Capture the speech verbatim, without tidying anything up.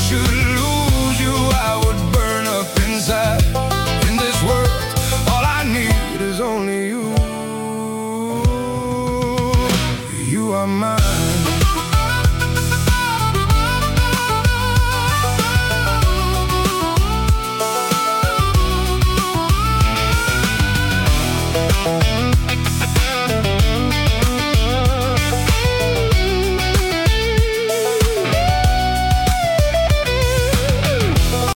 should lose you, I would burn up inside. In this world, all I need is only you. You are mine.